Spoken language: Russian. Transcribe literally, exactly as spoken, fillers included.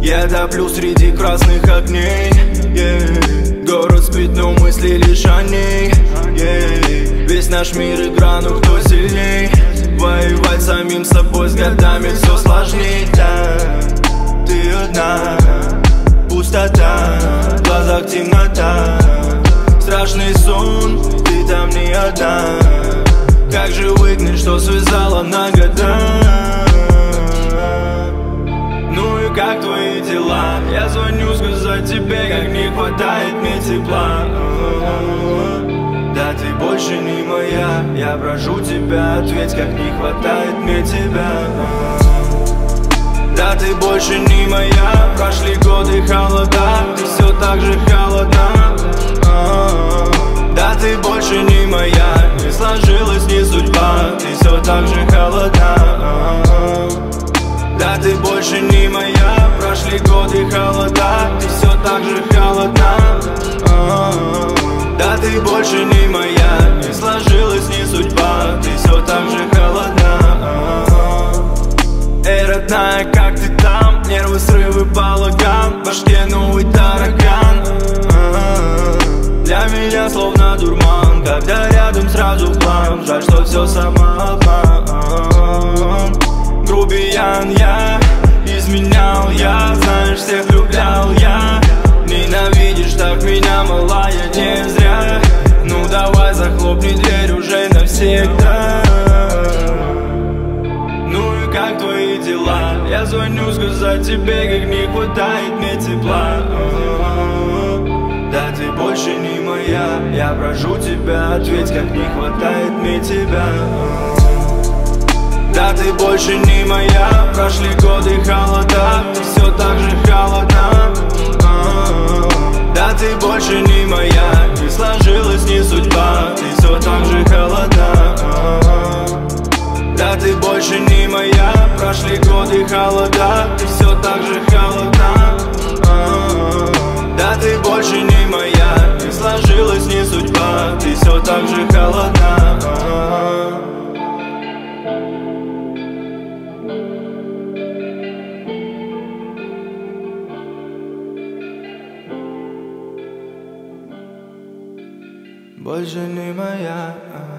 Я топлю среди красных огней, yeah. Город спит, но мысли лишь о ней, yeah. Весь наш мир игра, ну кто сильней? Воевать самим собой с годами все сложней, да. Ты одна, пустота, в глазах темнота. Страшный сон, ты там не одна. Как же выгнать, что связала на года? Ну и как твои дела? Я звоню сказать тебе, как не хватает мне тепла. Да ты больше не моя, я прошу тебя, ответь, как не хватает мне тебя. Да ты больше не моя, прошли годы холода, ты все так же холодна. Да ты больше не моя, не сложилась не судьба, ты все так же холодна. Да ты больше не моя, прошли годы холода, ты все так же холодна. Да ты больше не моя, не сложилась не судьба, ты все так же холодна. Эй, родная, как ты там? Нервы, срывы, балаган, в башке новый таракан. Для меня словно дурман, когда рядом сразу план. Жаль, что все самообман. Грубиян я, изменял я, знаешь, всех влюблял я. Ненавидишь так меня, малая, не зря. Ну давай захлопни дверь уже навсегда. Ну и как твои дела? Я звоню сказать тебе, как не хватает мне тепла. Да ты больше не моя, я прошу тебя, ответь, как не хватает мне тебя. Да ты больше не моя, прошли годы холода, ты все так же холодна. Да ты больше не моя, не сложилась не судьба, ты все так же холодна. Да ты больше не моя, прошли годы холода, ты все так же холодна. Да ты больше не моя, не сложилась не судьба, ты все так же холодна. Больше не моя.